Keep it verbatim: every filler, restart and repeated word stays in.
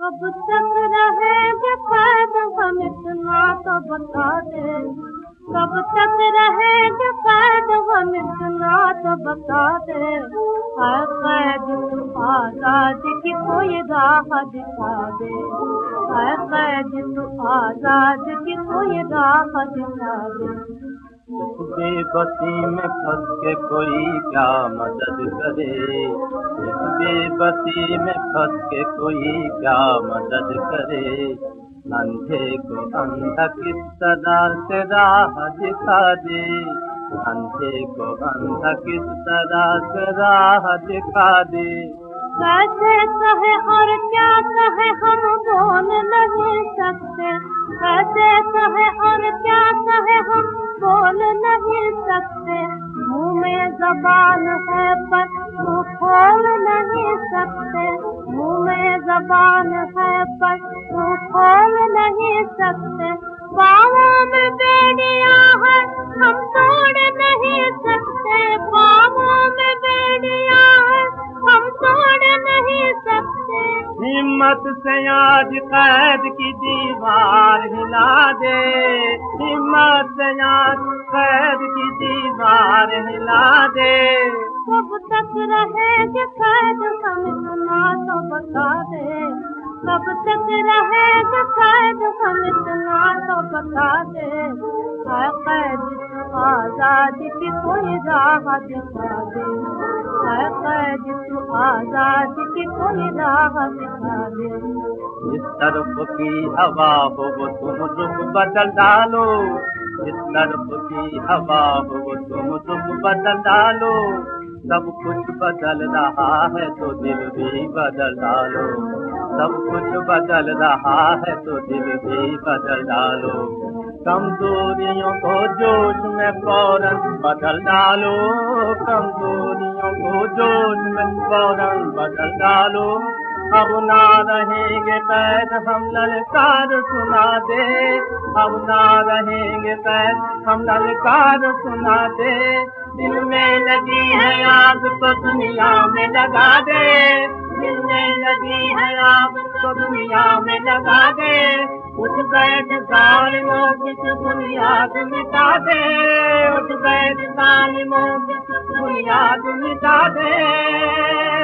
कब तक रहेंगे कैद हम इतना तो बता दे, कब तक रहेंगे कैद हम इतना तो बता दे। है कैद तू आजाद की कोई राह दिखा दे, है कैद तू आजाद की कोई राह दिखा दे। इस बेबसी में फंस के कोई क्या मदद करे, इस बेबसी में फंस के कोई क्या मदद करे। अंधे को अंधा किस तरह से राह दिखा दे, अंधे को अंधा किस तरह से राह दिखा दे। कैसे कहे और क्या कहे हम बोल नहीं सकते, कैसे कहे और क्या कहे हम बोल नहीं सकते। मुँह में ज़बान है पर मुँह खोल नहीं सकते, मुँह में ज़बान है पर मुँह खोल नहीं सकते। पाँवों में बेड़ियाँ है हम तोड़ नहीं सकते, पाँवों में बेड़ियाँ है हम तोड़ नहीं सकते। हिम्मत से आज कैद की दीवार हिला दे, हिम्मत से आज कैद की दीवार हिला दे। कब तक रहेंगे कैद हम इतना तो बता दे, कब तक रहेंगे कैद हम इतना तो बता दे। है कैद तू आजादी की कोई राह दिखा दे, है कैद तू आजादी की कोई राह दिखा दे। जिस तरफ की हवा हो वो तुम रुख बदल डालो, जिस तरफ की हवा हो वो तुम रुख बदल डालो। सब कुछ बदल रहा है तो दिल भी बदल डालो, सब कुछ बदल रहा है तो दिल भी बदल डालो। कमजोरियों को जोश में फौरन बदल डालो, कमजोरियों को जोश में फौरन बदल डालो। अब ना रहेंगे कैद हम ललकार सुना दे, अब ना रहेंगे कैद हम ललकार सुना दे। दिल में लगी है आग तो दुनिया में लगा दे, दिल में लगी है आग तो दुनिया में लगा दे। उठ बैठ जालिमों की बुनियाद मिटा दे, उठ बैठ जालिमों की बुनियाद मिटा दे।